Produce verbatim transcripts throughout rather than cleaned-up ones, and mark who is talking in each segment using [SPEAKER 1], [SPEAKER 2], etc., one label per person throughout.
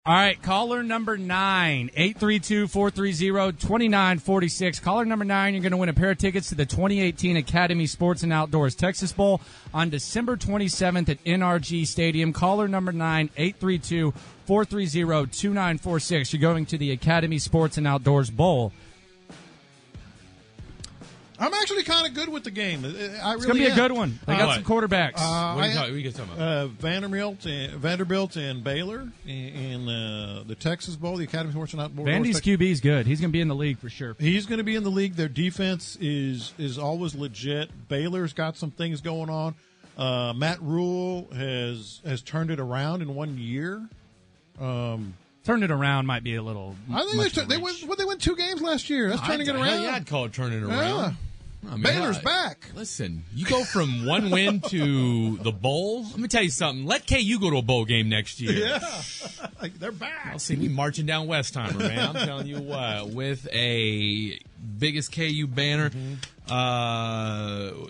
[SPEAKER 1] All right, caller number nine, eight three two, four three zero, two nine four six. Caller number nine, you're going to win a pair of tickets to the twenty eighteen Academy Sports and Outdoors Texas Bowl on December twenty-seventh at N R G Stadium. Caller number nine, eight three two, four three zero, two nine four six. You're going to the Academy Sports and Outdoors Bowl.
[SPEAKER 2] I'm actually kind of good with the game. I really
[SPEAKER 1] It's going to be
[SPEAKER 2] am.
[SPEAKER 1] a good one. They got
[SPEAKER 2] Uh,
[SPEAKER 1] some quarterbacks.
[SPEAKER 2] Uh,
[SPEAKER 3] What are you
[SPEAKER 2] I-
[SPEAKER 3] talking, what are you talking about?
[SPEAKER 2] Uh, Vanderbilt, and, Vanderbilt and Baylor in, in uh, the Texas Bowl, the Academy Sports and Outdoors.
[SPEAKER 1] Vandy's Q B is good. He's going to be in the league for sure.
[SPEAKER 2] He's going to be in the league. Their defense is is always legit. Baylor's got some things going on. Uh, Matt Rule has has turned it around in one year. Um,
[SPEAKER 1] Turn it around might be a little.
[SPEAKER 2] I think they,
[SPEAKER 1] much
[SPEAKER 2] tur-
[SPEAKER 1] to
[SPEAKER 2] they
[SPEAKER 1] reach.
[SPEAKER 2] won. What they won two games last year. That's turning
[SPEAKER 3] I'd,
[SPEAKER 2] it around.
[SPEAKER 3] Hell yeah, I'd call it turning it
[SPEAKER 2] Yeah.
[SPEAKER 3] around. I mean,
[SPEAKER 2] Baylor's
[SPEAKER 3] I-
[SPEAKER 2] back.
[SPEAKER 3] Listen, you go from one win to the bowl. Let me tell you something. Let K U go to a bowl game next year.
[SPEAKER 2] Yeah, Like, they're back.
[SPEAKER 3] I'll see me marching down Westheimer, man. I'm telling you what, with a biggest K U banner.
[SPEAKER 2] Mm-hmm.
[SPEAKER 3] Uh,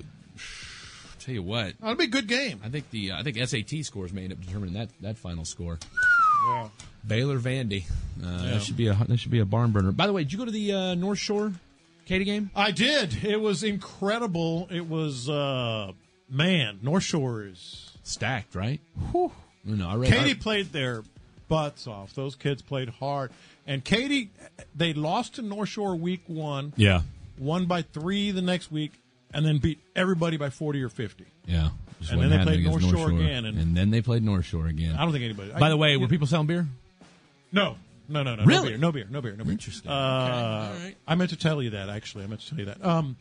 [SPEAKER 3] tell you what,
[SPEAKER 2] That'll be a good game.
[SPEAKER 3] I think the uh, I think S A T scores may end up determining that, that final score.
[SPEAKER 2] Yeah.
[SPEAKER 3] Baylor Vandy. Uh,
[SPEAKER 2] Yeah.
[SPEAKER 3] That should be a that should be a barn burner. By the way, did you go to the uh, North Shore Katy game?
[SPEAKER 2] I did. It was incredible. It was, uh, man, North Shore is.
[SPEAKER 3] Stacked, right?
[SPEAKER 2] Whew.
[SPEAKER 3] No, I read.
[SPEAKER 2] Katy
[SPEAKER 3] I-
[SPEAKER 2] played their butts off. Those kids played hard. And Katy, they lost to North Shore week one,
[SPEAKER 3] yeah,
[SPEAKER 2] won by three the next week, and then beat everybody by forty or fifty.
[SPEAKER 3] yeah. Just
[SPEAKER 2] And
[SPEAKER 3] wasn't
[SPEAKER 2] then they
[SPEAKER 3] happening
[SPEAKER 2] played
[SPEAKER 3] against
[SPEAKER 2] North Shore again, and-
[SPEAKER 3] and then they played North Shore again.
[SPEAKER 2] I don't think anybody.
[SPEAKER 3] By
[SPEAKER 2] I,
[SPEAKER 3] the way,
[SPEAKER 2] you-
[SPEAKER 3] were people selling beer?
[SPEAKER 2] No. No, no, no.
[SPEAKER 3] Really?
[SPEAKER 2] No beer. No beer. No beer. No beer.
[SPEAKER 3] Interesting.
[SPEAKER 2] Uh,
[SPEAKER 3] Okay. All right.
[SPEAKER 2] I meant to tell you that, actually. I meant to tell you that. Um,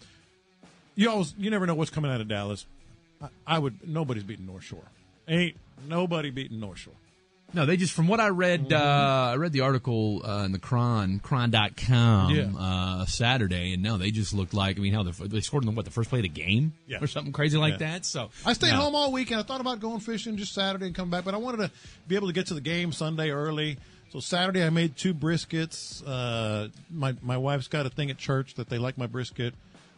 [SPEAKER 2] you always, you never know what's coming out of Dallas. I, I would, nobody's beating North Shore. Ain't nobody beating North Shore.
[SPEAKER 3] No, they just, from what I read, uh, I read the article uh, in the Cron, cron dot com,
[SPEAKER 2] Yeah.
[SPEAKER 3] uh, Saturday, and no, they just looked like, I mean, how the, they scored in the, what, the first play of the game?
[SPEAKER 2] Yeah.
[SPEAKER 3] Or something crazy like
[SPEAKER 2] Yeah.
[SPEAKER 3] that, so.
[SPEAKER 2] I stayed
[SPEAKER 3] no.
[SPEAKER 2] home all weekend. I thought about going fishing just Saturday and coming back, but I wanted to be able to get to the game Sunday early. So Saturday I made two briskets. Uh, my my wife's got a thing at church that they like my brisket.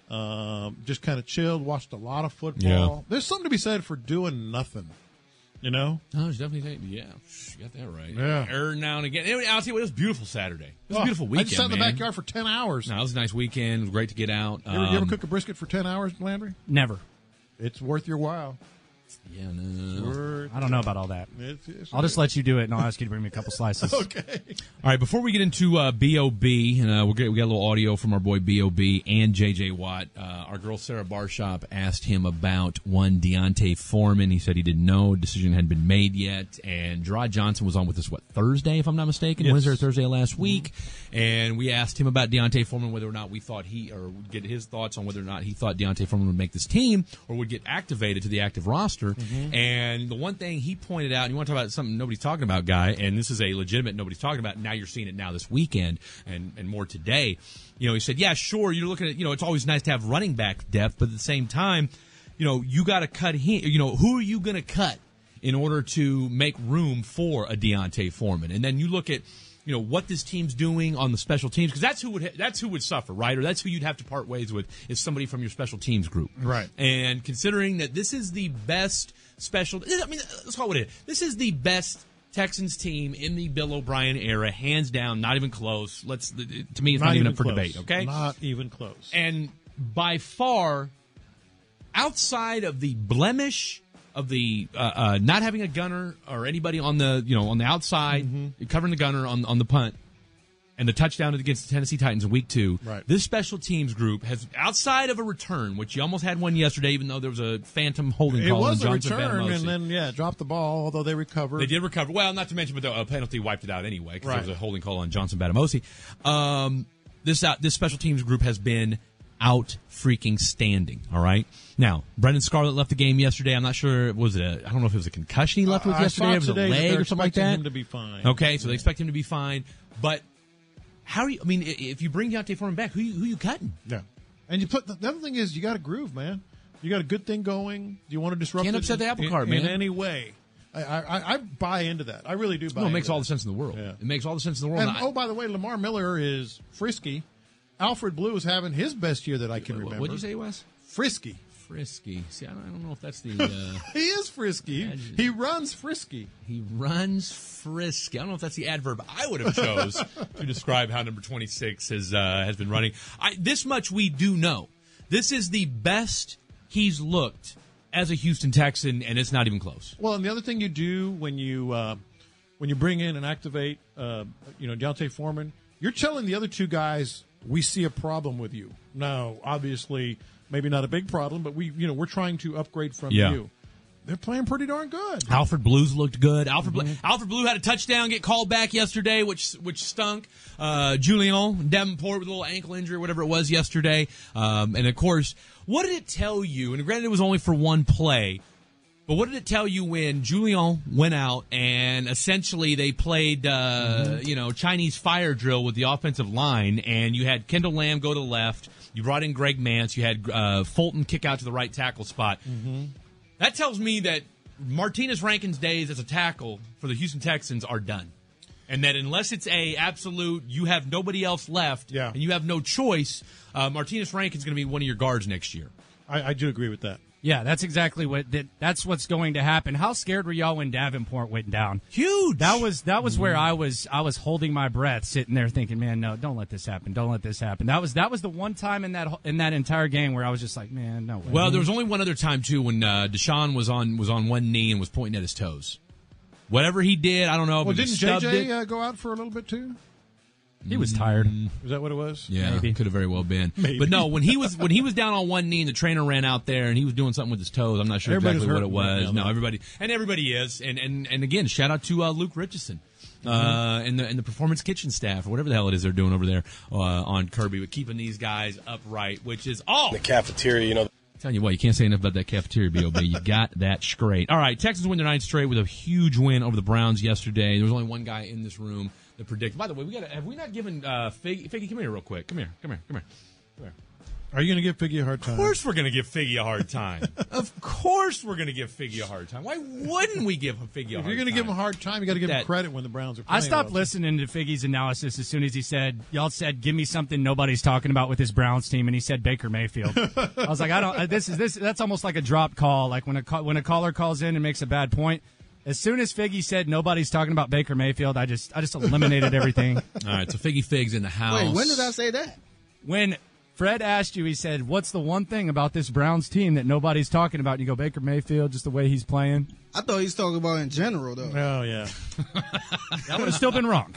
[SPEAKER 2] Um, just kind of chilled, watched a lot of football.
[SPEAKER 3] Yeah.
[SPEAKER 2] There's something to be said for doing nothing, you know?
[SPEAKER 3] No, there's definitely, yeah, you got that right.
[SPEAKER 2] Yeah.
[SPEAKER 3] Every now and again. Anyway, I'll tell you what, it was a beautiful Saturday. It was a
[SPEAKER 2] Oh,
[SPEAKER 3] beautiful
[SPEAKER 2] I
[SPEAKER 3] weekend,
[SPEAKER 2] just sat in the
[SPEAKER 3] man.
[SPEAKER 2] backyard for ten hours.
[SPEAKER 3] No, it was a nice weekend. It was great to get out.
[SPEAKER 2] You ever, you ever
[SPEAKER 3] Um,
[SPEAKER 2] cook a brisket for ten hours, Landry?
[SPEAKER 1] Never.
[SPEAKER 2] It's worth your while.
[SPEAKER 3] Yeah, no, no, no.
[SPEAKER 2] Worth-
[SPEAKER 1] I don't know about all that.
[SPEAKER 2] It's, it's,
[SPEAKER 1] I'll just let you do it, and I'll ask you to bring me a couple slices.
[SPEAKER 2] Okay.
[SPEAKER 3] All right, before we get into uh, B O B, and uh, we'll get, we got a little audio from our boy B O B and J J Watt. Uh, our girl Sarah Barshop asked him about one Deontay Foreman. He said he didn't know, decision hadn't been made yet. And Gerard Johnson was on with us, what, Thursday, if I'm not mistaken?
[SPEAKER 2] Yes.
[SPEAKER 3] Wednesday or Thursday of last week. And we asked him about Deontay Foreman, whether or not we thought he, or get his thoughts on whether or not he thought Deontay Foreman would make this team or would get activated to the active roster. And the one thing he pointed out, and you want to talk about something nobody's talking about, Guy, and this is a legitimate nobody's talking about, now you're seeing it now this weekend and, and more today. You know, he said, yeah, sure, you're looking at, you know, it's always nice to have running back depth, but at the same time, you know, you got to cut him, you know, who are you going to cut in order to make room for a Deontay Foreman? And then you look at, you know, what this team's doing on the special teams, because that's who would that's who would suffer, right? Or that's who you'd have to part ways with, is somebody from your special teams group,
[SPEAKER 2] Right.
[SPEAKER 3] And considering that this is the best special, I mean, let's call it what it is. This is the best Texans team in the Bill O'Brien era, hands down, not even close. Let's to me, it's not, even up for
[SPEAKER 2] close.
[SPEAKER 3] debate. Okay,
[SPEAKER 2] Not even close.
[SPEAKER 3] and by far, outside of the blemish of the uh, uh, not having a gunner or anybody on the you know on the outside
[SPEAKER 2] Mm-hmm.
[SPEAKER 3] covering the gunner on on the punt, and the touchdown against the Tennessee Titans in week two,
[SPEAKER 2] Right.
[SPEAKER 3] this special teams group has, outside of a return, which you almost had one yesterday, even though there was a phantom holding
[SPEAKER 2] It
[SPEAKER 3] call on
[SPEAKER 2] was a
[SPEAKER 3] Johnson
[SPEAKER 2] return,
[SPEAKER 3] Banamosi.
[SPEAKER 2] and then, yeah, dropped the ball, although they recovered.
[SPEAKER 3] They did recover. Well, not to mention, but the uh, penalty wiped it out anyway because
[SPEAKER 2] Right.
[SPEAKER 3] there was a holding call on Johnson Banamosi. Um, this out, this special teams group has been out freaking standing. All right. Now, Brendan Scarlett left the game yesterday. I'm not sure. Was it? A, I don't know if it was a concussion he left with
[SPEAKER 2] I
[SPEAKER 3] yesterday.
[SPEAKER 2] saw
[SPEAKER 3] It was a
[SPEAKER 2] today that
[SPEAKER 3] leg
[SPEAKER 2] they're
[SPEAKER 3] or something like
[SPEAKER 2] expecting
[SPEAKER 3] that.
[SPEAKER 2] him to be fine.
[SPEAKER 3] Okay, so they expect him to be fine. But how are you? I mean, i- if you bring Deontay Foreman back, who you, who you cutting?
[SPEAKER 2] Yeah. And you put the, the other thing is you got a groove, man. You got a good thing going. Do you want to disrupt
[SPEAKER 3] Can't
[SPEAKER 2] it
[SPEAKER 3] upset
[SPEAKER 2] in,
[SPEAKER 3] the apple
[SPEAKER 2] in-
[SPEAKER 3] cart,
[SPEAKER 2] in
[SPEAKER 3] man.
[SPEAKER 2] any way? I, I, I buy into that. I really do buy
[SPEAKER 3] No, it
[SPEAKER 2] into
[SPEAKER 3] makes all
[SPEAKER 2] that.
[SPEAKER 3] the sense in the world.
[SPEAKER 2] Yeah.
[SPEAKER 3] It makes all the sense in the world.
[SPEAKER 2] And,
[SPEAKER 3] Now, I-
[SPEAKER 2] oh, by the way, Lamar Miller is frisky. Alfred Blue is having his best year that I can
[SPEAKER 3] what
[SPEAKER 2] remember.
[SPEAKER 3] what'd you say, Wes?
[SPEAKER 2] Frisky.
[SPEAKER 3] Frisky. See, I don't, I don't know if that's the. Uh,
[SPEAKER 2] He is frisky. He, he runs frisky.
[SPEAKER 3] he runs frisky. I don't know if that's the adverb I would have chose to describe how number twenty-six has uh, has been running. I, this much we do know. This is the best he's looked as a Houston Texan, and it's not even close.
[SPEAKER 2] Well, and the other thing you do when you uh, when you bring in and activate, uh, you know, Deontay Foreman, you're telling the other two guys we see a problem with you. Now, obviously, maybe not a big problem, but we, you know, we're trying to upgrade from
[SPEAKER 3] Yeah.
[SPEAKER 2] you. They're playing pretty darn good.
[SPEAKER 3] Alfred Blues looked good. Alfred Blue, Alfred Blue had a touchdown get called back yesterday, which which stunk. Uh, Julian Davenport with a little ankle injury, or whatever it was yesterday. Um, and of course, what did it tell you? And granted, it was only for one play, but what did it tell you when Julian went out and essentially they played, uh, mm-hmm. you know, Chinese fire drill with the offensive line, and you had Kendall Lamb go to the left, you brought in Greg Mance, you had uh, Fulton kick out to the right tackle spot. Mm-hmm. That tells me that Martinez Rankin's days as a tackle for the Houston Texans are done. And that unless it's a absolute, you have nobody else left,
[SPEAKER 2] yeah.
[SPEAKER 3] and you have no choice, uh, Martinez Rankin's going to be one of your guards next year.
[SPEAKER 2] I, I do agree with that.
[SPEAKER 1] Yeah, that's exactly what that, that's what's going to happen. How scared were y'all when Davenport went down?
[SPEAKER 3] Huge.
[SPEAKER 1] That was that was where I was I was holding my breath, sitting there thinking, man, no, don't let this happen. Don't let this happen. That was that was the one time in that in that entire game where I was just like, man, no way.
[SPEAKER 3] Well, there was only one other time too when uh, Deshaun was on was on one knee and was pointing at his toes. Whatever he did, I don't know.
[SPEAKER 2] Well,
[SPEAKER 3] if
[SPEAKER 2] didn't
[SPEAKER 3] he
[SPEAKER 2] J J
[SPEAKER 3] it.
[SPEAKER 2] uh, go out for a little bit too?
[SPEAKER 1] He was tired.
[SPEAKER 2] Is that what it was?
[SPEAKER 3] Yeah,
[SPEAKER 1] Maybe.
[SPEAKER 3] could have very well been.
[SPEAKER 2] Maybe.
[SPEAKER 3] But no, when he was when he was down on one knee and the trainer ran out there and he was doing something with his toes, I'm not sure
[SPEAKER 2] Everybody's
[SPEAKER 3] exactly what it
[SPEAKER 2] hurting right
[SPEAKER 3] was.
[SPEAKER 2] now,
[SPEAKER 3] no,
[SPEAKER 2] though.
[SPEAKER 3] everybody and everybody is. And and, and again, shout out to uh, Luke Richardson. Uh, and the and the Performance Kitchen staff, or whatever the hell it is they're doing over there uh, on Kirby, with keeping these guys upright, which is all.
[SPEAKER 4] The cafeteria, you know.
[SPEAKER 3] Telling you what, you can't say enough about that cafeteria, B O B. You got that straight. All right, Texans win their ninth straight with a huge win over the Browns yesterday. There was only one guy in this room that predicted. By the way, we got have we not given uh, Figgy? Figgy, come here real quick. Come here, come here, come here. Come here.
[SPEAKER 2] Are you going to give Figgy a hard time?
[SPEAKER 3] Of course we're going to give Figgy a hard time. Of course we're going to give Figgy a hard time. Why wouldn't we give Figgy a hard time?
[SPEAKER 2] If you're going to give him a hard time, you got to give him
[SPEAKER 3] That-
[SPEAKER 2] credit when the Browns are playing.
[SPEAKER 1] I stopped
[SPEAKER 2] well.
[SPEAKER 1] listening to Figgy's analysis as soon as he said, y'all said, give me something nobody's talking about with this Browns team, and he said Baker Mayfield. I was like, I don't, uh, this is, this, that's almost like a dropped call. Like when a, ca- when a caller calls in and makes a bad point, as soon as Figgy said nobody's talking about Baker Mayfield, I just, I just eliminated everything.
[SPEAKER 3] All right, so Figgy Fig's in the house.
[SPEAKER 5] Wait, when did I say that?
[SPEAKER 1] When Fred asked you, he said, what's the one thing about this Browns team that nobody's talking about? And you go, Baker Mayfield, just the way he's playing.
[SPEAKER 5] I thought he was talking about in general, though.
[SPEAKER 2] Oh yeah.
[SPEAKER 1] That would have still been wrong.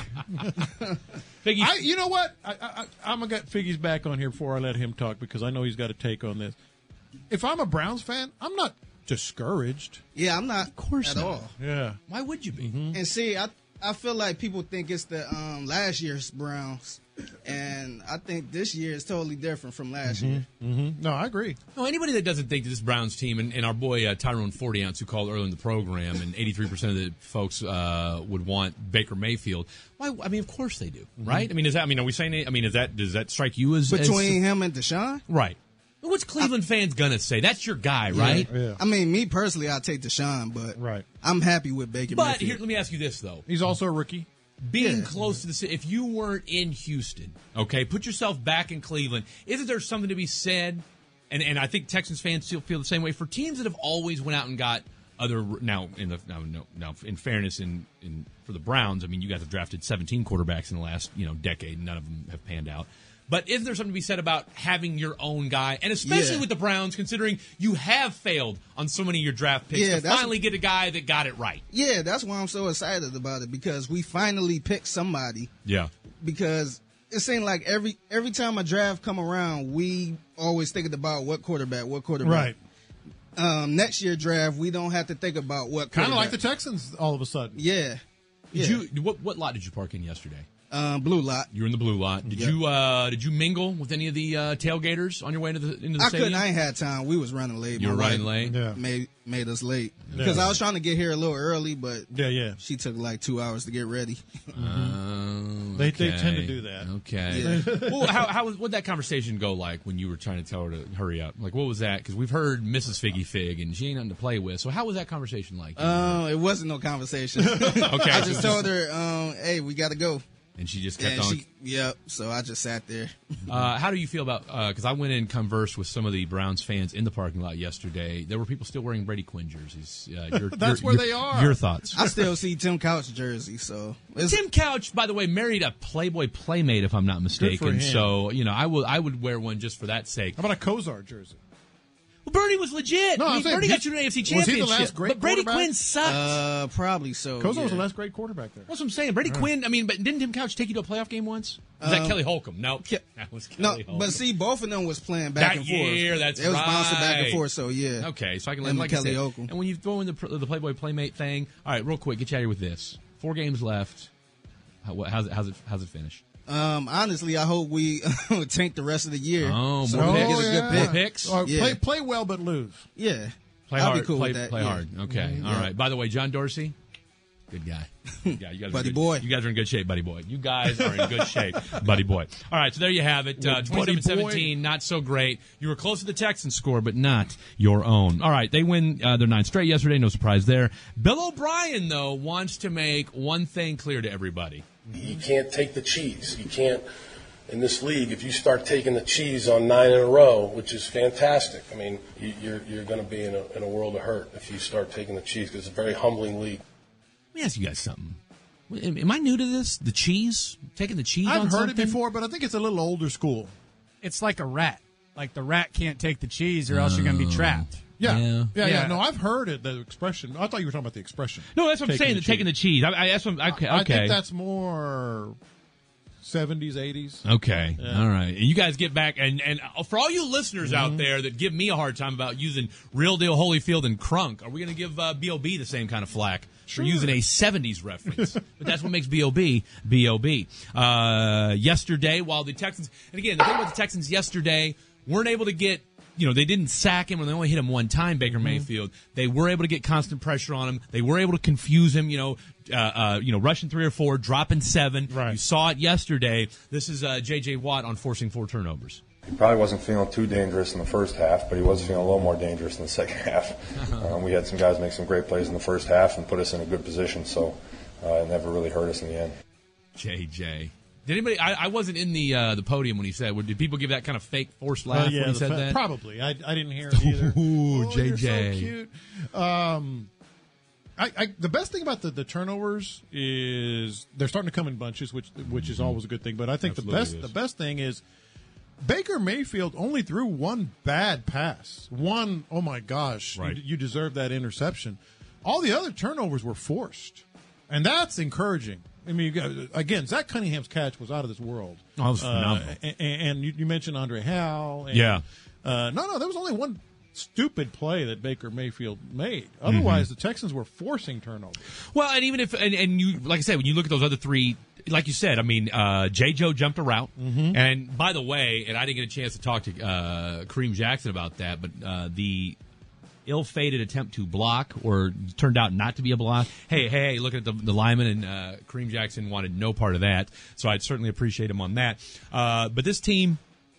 [SPEAKER 3] Figgy,
[SPEAKER 2] I, you know what? I, I, I'm gonna get Figgy's back on here before I let him talk because I know he's got a take on this. If I'm a Browns fan, I'm not discouraged.
[SPEAKER 5] Yeah, I'm not
[SPEAKER 3] Of course
[SPEAKER 5] at
[SPEAKER 3] not.
[SPEAKER 5] all.
[SPEAKER 2] Yeah.
[SPEAKER 3] why would you be?
[SPEAKER 5] And see, I I feel like people think it's the um, last year's Browns, and I think this year is totally different from last year.
[SPEAKER 2] Mm-hmm. No, I agree.
[SPEAKER 3] No, anybody that doesn't think that this Browns team, and, and our boy uh, Tyrone forty ounce, who called earlier in the program, and eighty-three percent of the folks uh, would want Baker Mayfield. Why? I mean, of course they do,
[SPEAKER 2] Mm-hmm.
[SPEAKER 3] right? I mean, is that? I mean, are we saying? I mean, is that? Does that strike you as
[SPEAKER 5] Between
[SPEAKER 3] as,
[SPEAKER 5] him and Deshaun,
[SPEAKER 3] right? What's Cleveland fans gonna say? That's your guy, right?
[SPEAKER 2] Yeah.
[SPEAKER 5] I mean, me personally, I take Deshaun, but
[SPEAKER 2] Right.
[SPEAKER 5] I'm happy with Baker
[SPEAKER 3] But
[SPEAKER 5] Mayfield.
[SPEAKER 3] here, let me ask you this though:
[SPEAKER 2] He's also a rookie.
[SPEAKER 3] being
[SPEAKER 5] Yeah.
[SPEAKER 3] close to the city, if you weren't in Houston, okay, put yourself back in Cleveland. Isn't there something to be said? And and I think Texans fans still feel the same way for teams that have always went out and got other now in the now no now in fairness in in for the Browns. I mean, you guys have drafted seventeen quarterbacks in the last you know decade, and none of them have panned out. But isn't there something to be said about having your own guy, and especially
[SPEAKER 5] Yeah.
[SPEAKER 3] with the Browns, considering you have failed on so many of your draft picks,
[SPEAKER 5] Yeah,
[SPEAKER 3] to
[SPEAKER 5] that's-
[SPEAKER 3] finally get a guy that got it right?
[SPEAKER 5] Yeah, that's why I'm so excited about it, because we finally picked somebody.
[SPEAKER 3] Yeah.
[SPEAKER 5] Because it seemed like every every time a draft come around, we always thinking about what quarterback, what quarterback.
[SPEAKER 2] Right.
[SPEAKER 5] Um, next year draft, we don't have to think about what
[SPEAKER 2] Kind of like the
[SPEAKER 5] quarterback.
[SPEAKER 2] Texans all of a sudden.
[SPEAKER 5] Yeah.
[SPEAKER 3] Did
[SPEAKER 5] Yeah.
[SPEAKER 3] you what what lot did you park in yesterday?
[SPEAKER 5] Um, blue lot.
[SPEAKER 3] You were in the blue lot. Did
[SPEAKER 5] Yep.
[SPEAKER 3] you uh, did you mingle with any of the uh, tailgaters on your way into the into the
[SPEAKER 5] I
[SPEAKER 3] stadium?
[SPEAKER 5] couldn't. I ain't had time. We was running late.
[SPEAKER 3] You were
[SPEAKER 5] My
[SPEAKER 3] running
[SPEAKER 5] wife
[SPEAKER 3] late.
[SPEAKER 2] Yeah.
[SPEAKER 5] Made made us late because I was trying to get here a little early, but
[SPEAKER 2] Yeah, yeah.
[SPEAKER 5] she took like two hours to get ready.
[SPEAKER 3] Oh,
[SPEAKER 2] They- they
[SPEAKER 3] okay.
[SPEAKER 2] tend to do that.
[SPEAKER 3] Okay. well, how how was, what that conversation go like when you were trying to tell her to hurry up? Like, what was that? Because we've heard Missus Figgy Fig, and she ain't nothing to play with. So, how was that conversation like?
[SPEAKER 5] Um, it wasn't no conversation.
[SPEAKER 3] okay.
[SPEAKER 5] I
[SPEAKER 3] so
[SPEAKER 5] just told her, um, "Hey, we got to go."
[SPEAKER 3] And she just kept
[SPEAKER 5] And
[SPEAKER 3] on.
[SPEAKER 5] she, yep. So I just sat there.
[SPEAKER 3] Uh, how do you feel about? Because I went in and conversed with some of the Browns fans in the parking lot yesterday. There were people still wearing Brady Quinn jerseys. Uh, your,
[SPEAKER 2] That's
[SPEAKER 3] your,
[SPEAKER 2] where
[SPEAKER 3] your,
[SPEAKER 2] they are.
[SPEAKER 3] Your thoughts?
[SPEAKER 5] I still see Tim Couch jersey. So it's,
[SPEAKER 3] Tim Couch, by the way, married a Playboy Playmate, if I'm not mistaken.
[SPEAKER 2] him.
[SPEAKER 3] So you know, I would I would wear one just for that sake.
[SPEAKER 2] How about a Kozar jersey?
[SPEAKER 3] Well, Bernie was legit.
[SPEAKER 2] No,
[SPEAKER 3] I
[SPEAKER 2] I'm
[SPEAKER 3] mean,
[SPEAKER 2] saying,
[SPEAKER 3] Bernie
[SPEAKER 2] he-
[SPEAKER 3] got you an A F C
[SPEAKER 2] was he the
[SPEAKER 3] championship.
[SPEAKER 2] last great
[SPEAKER 3] but Brady
[SPEAKER 2] quarterback?
[SPEAKER 3] Quinn sucked.
[SPEAKER 5] uh, probably so.
[SPEAKER 2] Kozar
[SPEAKER 5] yeah.
[SPEAKER 2] was the last great quarterback there.
[SPEAKER 3] That's what I'm saying. Brady Quinn. I mean, but didn't Tim Couch take you to a playoff game once? Was that
[SPEAKER 5] Um,
[SPEAKER 3] Kelly Holcomb? No,
[SPEAKER 5] Ke-
[SPEAKER 3] that was Kelly
[SPEAKER 5] No,
[SPEAKER 3] Holcomb.
[SPEAKER 5] but see, both of them was playing back
[SPEAKER 3] That
[SPEAKER 5] and forth.
[SPEAKER 3] year, that's
[SPEAKER 5] It was bouncing back and
[SPEAKER 3] right.
[SPEAKER 5] forth. So yeah.
[SPEAKER 3] Okay, so I can
[SPEAKER 5] Him
[SPEAKER 3] like
[SPEAKER 5] and
[SPEAKER 3] I
[SPEAKER 5] Kelly
[SPEAKER 3] said,
[SPEAKER 5] Holcomb.
[SPEAKER 3] and when you throw in the the Playboy Playmate thing, all right, real quick, get you out of here with this. Four games left. How, what, how's it how's it how's it finish?
[SPEAKER 5] Um, honestly, I hope we tank the rest of the year.
[SPEAKER 3] Oh,
[SPEAKER 5] so
[SPEAKER 3] more
[SPEAKER 5] we
[SPEAKER 3] picks.
[SPEAKER 5] get a good
[SPEAKER 3] More
[SPEAKER 5] pick.
[SPEAKER 3] picks?
[SPEAKER 2] Or
[SPEAKER 5] Yeah.
[SPEAKER 2] play, play well but lose.
[SPEAKER 5] Yeah.
[SPEAKER 3] Play
[SPEAKER 5] I'll
[SPEAKER 3] hard.
[SPEAKER 5] be cool
[SPEAKER 3] play
[SPEAKER 5] with that.
[SPEAKER 3] play
[SPEAKER 5] yeah.
[SPEAKER 3] hard. Okay, all right. By the way, John Dorsey, good guy. Good guy. You guys are
[SPEAKER 5] Buddy
[SPEAKER 3] good,
[SPEAKER 5] boy.
[SPEAKER 3] You guys are in good shape, buddy boy. You guys are in good shape, buddy boy. All right, so there you have it. Uh, twenty-seven seventeen, not so great. You were close to the Texans score, but not your own. All right, they win uh, their ninth straight yesterday. No surprise there. Bill O'Brien, though, wants to make one thing clear to everybody.
[SPEAKER 4] You can't take the cheese. You can't, in this league, if you start taking the cheese on nine in a row, which is fantastic. I mean, you, you're you're going to be in a, in a world of hurt if you start taking the cheese because it's a very humbling league.
[SPEAKER 3] Let me ask you guys something. Am, am I new to this? The cheese? Taking the cheese
[SPEAKER 2] I've
[SPEAKER 3] on
[SPEAKER 2] heard
[SPEAKER 3] something?
[SPEAKER 2] it before, but I think it's a little older school.
[SPEAKER 1] It's like a rat. Like the rat can't take the cheese, or else you're going to be trapped.
[SPEAKER 2] Yeah.
[SPEAKER 3] Yeah.
[SPEAKER 2] Yeah. yeah,
[SPEAKER 1] Yeah.
[SPEAKER 2] No, I've heard it. The expression. I thought you were talking about the expression.
[SPEAKER 3] No, that's what I'm
[SPEAKER 2] Taking
[SPEAKER 3] saying.
[SPEAKER 2] the
[SPEAKER 3] The taking the cheese. I, I, that's what, I'm- okay.
[SPEAKER 2] I
[SPEAKER 3] okay.
[SPEAKER 2] think that's more seventies, eighties.
[SPEAKER 3] Okay. All right. And you guys get back, and, and for all you listeners
[SPEAKER 2] Mm-hmm.
[SPEAKER 3] out there that give me a hard time about using Real Deal Holyfield and Crunk, are we going to give uh, B O B the same kind of flack for using a seventies reference? But that's what makes B O B B O B. Uh, yesterday, while the Texans, and again, the thing about the Texans yesterday, weren't able to get, you know, they didn't sack him, and they only hit him one time, Baker Mayfield. They were able to get constant pressure on him. They were able to confuse him, you know, uh, uh, you know, rushing three or four, dropping seven.
[SPEAKER 2] Right.
[SPEAKER 3] You saw it yesterday. This is uh, J J. Watt on forcing four turnovers.
[SPEAKER 6] He probably wasn't feeling too dangerous in the first half, but he was feeling a little more dangerous in the second half. Um, we had some guys make some great plays in the first half and put us in a good position, so uh, it never really hurt us in the end.
[SPEAKER 3] J J. Did anybody? I, I wasn't in the uh, the podium when he said. Did people give that kind of fake forced laugh
[SPEAKER 2] Uh, yeah,
[SPEAKER 3] when he
[SPEAKER 2] the
[SPEAKER 3] said
[SPEAKER 2] fa-
[SPEAKER 3] that?
[SPEAKER 2] Probably. I, I didn't hear it either.
[SPEAKER 3] Ooh,
[SPEAKER 2] oh,
[SPEAKER 3] J
[SPEAKER 2] you're
[SPEAKER 3] J.
[SPEAKER 2] so cute. Um, I, I, the best thing about the, the turnovers is they're starting to come in bunches, which which is always a good thing. But I think
[SPEAKER 3] Absolutely
[SPEAKER 2] the best
[SPEAKER 3] is.
[SPEAKER 2] the best thing is Baker Mayfield only threw one bad pass. One, oh my gosh,
[SPEAKER 3] Right.
[SPEAKER 2] you, you deserve that interception. All the other turnovers were forced, and that's encouraging. I mean, you got, again, Zach Cunningham's catch was out of this world.
[SPEAKER 3] Oh, it was phenomenal.
[SPEAKER 2] Uh, and, and you, you mentioned Andre Howell. And,
[SPEAKER 3] Yeah.
[SPEAKER 2] Uh, no, no, there was only one stupid play that Baker Mayfield made. Otherwise,
[SPEAKER 3] Mm-hmm.
[SPEAKER 2] the Texans were forcing turnovers.
[SPEAKER 3] Well, and even if and, and you like I said, when you look at those other three, like you said, I mean, uh, J. Joe jumped a route,
[SPEAKER 2] Mm-hmm.
[SPEAKER 3] and by the way, and I didn't get a chance to talk to uh, Kareem Jackson about that, but uh, the ill-fated attempt to block, or turned out not to be a block. Hey, hey, hey looking at the, the lineman, and uh, Kareem Jackson wanted no part of that, so I'd certainly appreciate him on that. Uh, but this team,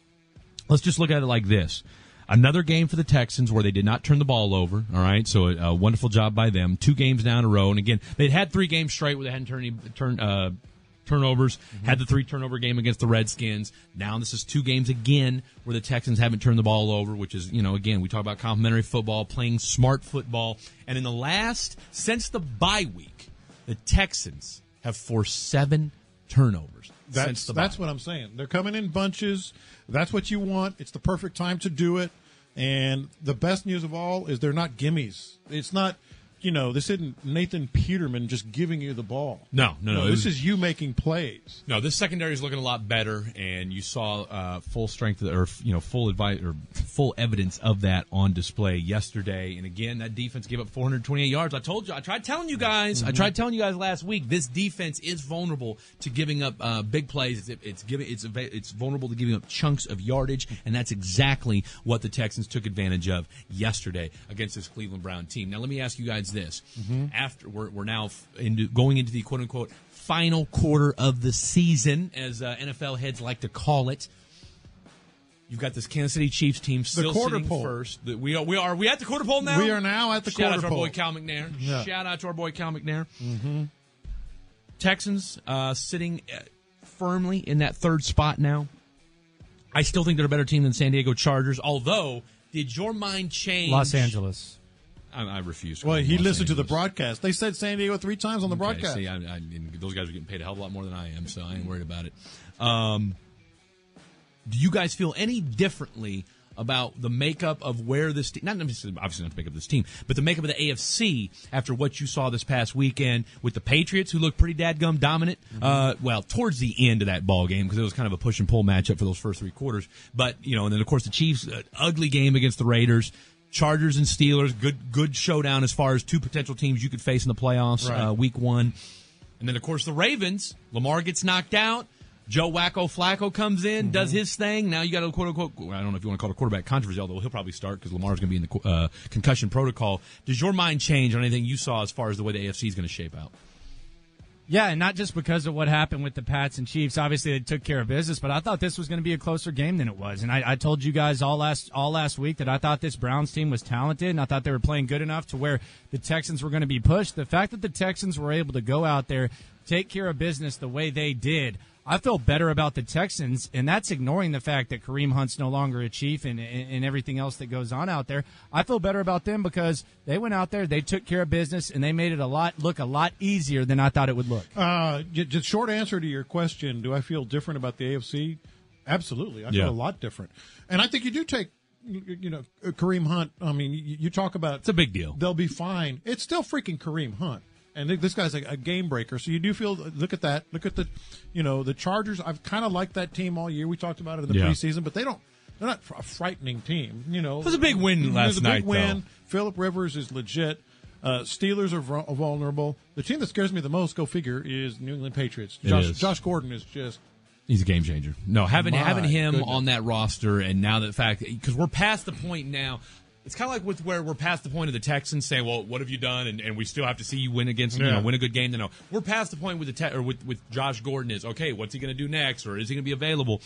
[SPEAKER 3] let's just look at it like this. Another game for the Texans where they did not turn the ball over, all right? So a, a wonderful job by them. Two games down in a row. And again, they'd had three games straight where they hadn't turned any turn, uh, turnovers, had the three turnover game against the Redskins. Now this is two games again where the Texans haven't turned the ball over, which is, you know, again, we talk about complimentary football, playing smart football. And in the last, since the bye week, the Texans have forced seven turnovers.
[SPEAKER 2] That's
[SPEAKER 3] since the
[SPEAKER 2] that's
[SPEAKER 3] bye.
[SPEAKER 2] what I'm saying. They're coming in bunches. That's what you want. It's the perfect time to do it. And the best news of all is they're not gimmies. It's not, you know, this isn't Nathan Peterman just giving you the ball.
[SPEAKER 3] No, no, no. it
[SPEAKER 2] this
[SPEAKER 3] was-
[SPEAKER 2] is you making plays.
[SPEAKER 3] No, this secondary is looking a lot better, and you saw uh, full strength or you know full advice or full evidence of that on display yesterday. And again, that defense gave up four hundred twenty-eight yards. I told you, I tried telling you guys, I tried telling you guys last week. This defense is vulnerable to giving up uh, big plays. It's, it's giving it's it's vulnerable to giving up chunks of yardage, and that's exactly what the Texans took advantage of yesterday against this Cleveland Brown team. Now, let me ask you guys this: after we're we're now into, going into the quote unquote final quarter of the season, as uh, N F L heads like to call it. You've got this Kansas City Chiefs team still
[SPEAKER 2] quarter
[SPEAKER 3] sitting
[SPEAKER 2] pole.
[SPEAKER 3] first. The- We are we are we at the quarter pole now?
[SPEAKER 2] We are now at the
[SPEAKER 3] Shout out
[SPEAKER 2] quarter
[SPEAKER 3] to our
[SPEAKER 2] pole.
[SPEAKER 3] boy Cal McNair.
[SPEAKER 2] Yeah.
[SPEAKER 3] Shout out to our boy Cal McNair. Mm-hmm. Texans uh, sitting at, firmly in that third spot now. I still think they're a better team than San Diego Chargers, although, did your mind change?
[SPEAKER 1] Los Angeles.
[SPEAKER 3] I, I refuse. To
[SPEAKER 2] Well, he
[SPEAKER 3] Los
[SPEAKER 2] listened to the
[SPEAKER 3] Angeles.
[SPEAKER 2] broadcast. They said San Diego three times on the
[SPEAKER 3] Okay,
[SPEAKER 2] broadcast.
[SPEAKER 3] see, I, I, those guys are getting paid a hell of a lot more than I am, so I ain't worried about it. Um, do you guys feel any differently about the makeup of where this team, not necessarily, obviously not the makeup of this team, but the makeup of the A F C after what you saw this past weekend with the Patriots, who looked pretty dadgum dominant, mm-hmm. uh, well, towards the end of that ball game, because it was kind of a push and pull matchup for those first three quarters. But, you know, and then, of course, the Chiefs, uh, ugly game against the Raiders. Chargers and Steelers, good good showdown as far as two potential teams you could face in the playoffs
[SPEAKER 2] Right.
[SPEAKER 3] uh, week one. And then, of course, the Ravens. Lamar gets knocked out. Joe Wacko Flacco comes in, mm-hmm. does his thing. Now you got a quote-unquote, I don't know if you want to call it a quarterback controversy, although he'll probably start because Lamar's going to be in the uh, concussion protocol. Does your mind change on anything you saw as far as the way the A F C is going to shape out?
[SPEAKER 1] Yeah, and not just because of what happened with the Pats and Chiefs. Obviously, they took care of business, but I thought this was going to be a closer game than it was. And I, I told you guys all last all last week that I thought this Browns team was talented, and I thought they were playing good enough to where the Texans were going to be pushed. The fact that the Texans were able to go out there, take care of business the way they did, I feel better about the Texans, and that's ignoring the fact that Kareem Hunt's no longer a Chief and, and, and everything else that goes on out there. I feel better about them because they went out there, they took care of business, and they made it a lot look a lot easier than I thought it would look.
[SPEAKER 2] Uh, just short answer to your question, do I feel different about the A F C? Absolutely. I
[SPEAKER 3] Yeah.
[SPEAKER 2] feel a lot different. And I think you do take, you you know, Kareem Hunt. I mean, you, you talk about
[SPEAKER 3] It's a big deal.
[SPEAKER 2] they'll be fine. It's still freaking Kareem Hunt. And this guy's a, a game breaker. So you do feel, look at that. Look at the, you know, the Chargers. I've kind of liked that team all year. We talked about it in the
[SPEAKER 3] Yeah.
[SPEAKER 2] preseason, but they don't, they're not a frightening team. You know,
[SPEAKER 3] It was a big win last
[SPEAKER 2] It was a
[SPEAKER 3] night,
[SPEAKER 2] big win.
[SPEAKER 3] though.
[SPEAKER 2] Phillip Rivers is legit. Uh, Steelers are vul- vulnerable. The team that scares me the most, go figure, is New England Patriots.
[SPEAKER 3] It
[SPEAKER 2] Josh,
[SPEAKER 3] is.
[SPEAKER 2] Josh Gordon is just,
[SPEAKER 3] He's a game changer. No, having
[SPEAKER 2] My
[SPEAKER 3] having him
[SPEAKER 2] goodness.
[SPEAKER 3] on that roster, and now the fact because we're past the point now. It's kind of like with where we're past the point of the Texans saying, "Well, what have you done?" and, and we still have to see you win against, you
[SPEAKER 2] Yeah.
[SPEAKER 3] know, win a good game. To know we're past the point with the te- or with with Josh Gordon is okay. What's he going to do next, or is he going to be available?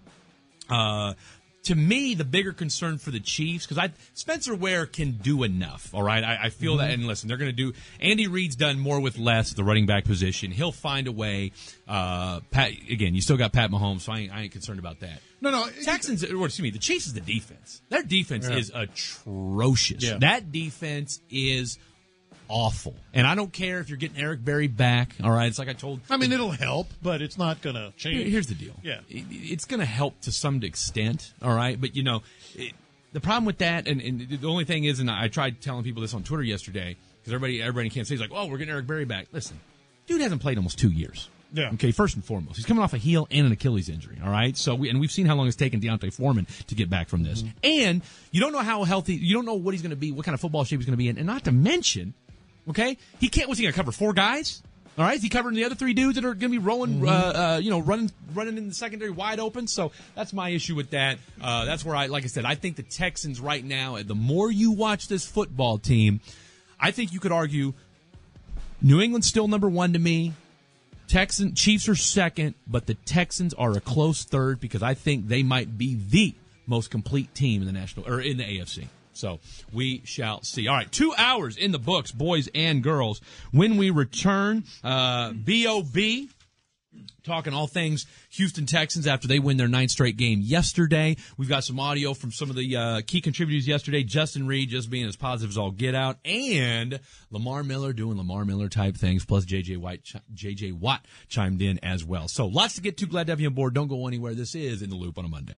[SPEAKER 3] Uh, to me, the bigger concern for the Chiefs, because I Spencer Ware can do enough. All right, I, I feel
[SPEAKER 2] Mm-hmm.
[SPEAKER 3] that. And listen, they're going to do. Andy Reid's done more with less. The running back position, he'll find a way. Uh, Pat, again, you still got Pat Mahomes, so I ain't, I ain't concerned about that.
[SPEAKER 2] no, no.
[SPEAKER 3] Texans, or excuse me, the Chiefs is the defense. Their defense
[SPEAKER 2] Yeah.
[SPEAKER 3] is atrocious.
[SPEAKER 2] Yeah.
[SPEAKER 3] That defense is awful. And I don't care if you're getting Eric Berry back. All right, it's like I told.
[SPEAKER 2] I mean, it'll help, but it's not going to change.
[SPEAKER 3] Here- Here's the deal.
[SPEAKER 2] Yeah.
[SPEAKER 3] It- It's going to help to some extent, all right? But, you know, it, the problem with that, and, and the only thing is, and I tried telling people this on Twitter yesterday, because everybody, everybody in Kansas City is like, oh, we're getting Eric Berry back. Listen, dude hasn't played almost two years.
[SPEAKER 2] Yeah.
[SPEAKER 3] Okay, first and foremost. He's coming off a heel and an Achilles injury, all right? So, we, and we've seen how long it's taken Deontay Foreman to get back from this. And you don't know how healthy, you don't know what he's going to be, what kind of football shape he's going to be in. And not to mention, okay, he can't, what's he going to cover, four guys? All right, is he covering the other three dudes that are going to be rolling, uh, uh, you know, running, running in the secondary wide open? So that's my issue with that. Uh, that's where I, like I said, I think the Texans right now. The more you watch this football team, I think you could argue New England's still number one to me. Texan Chiefs are second, but the Texans are a close third because I think they might be the most complete team in the national or in the A F C. So we shall see. All right, two hours in the books, boys and girls. When we return, uh, B O B, talking all things Houston Texans after they win their ninth straight game yesterday. We've got some audio from some of the uh, key contributors yesterday. Justin Reed just being as positive as all get out, and Lamar Miller doing Lamar Miller type things. Plus J J White, J J Watt chimed in as well. So lots to get to. Glad to have you on board. Don't go anywhere. This is In the Loop on a Monday.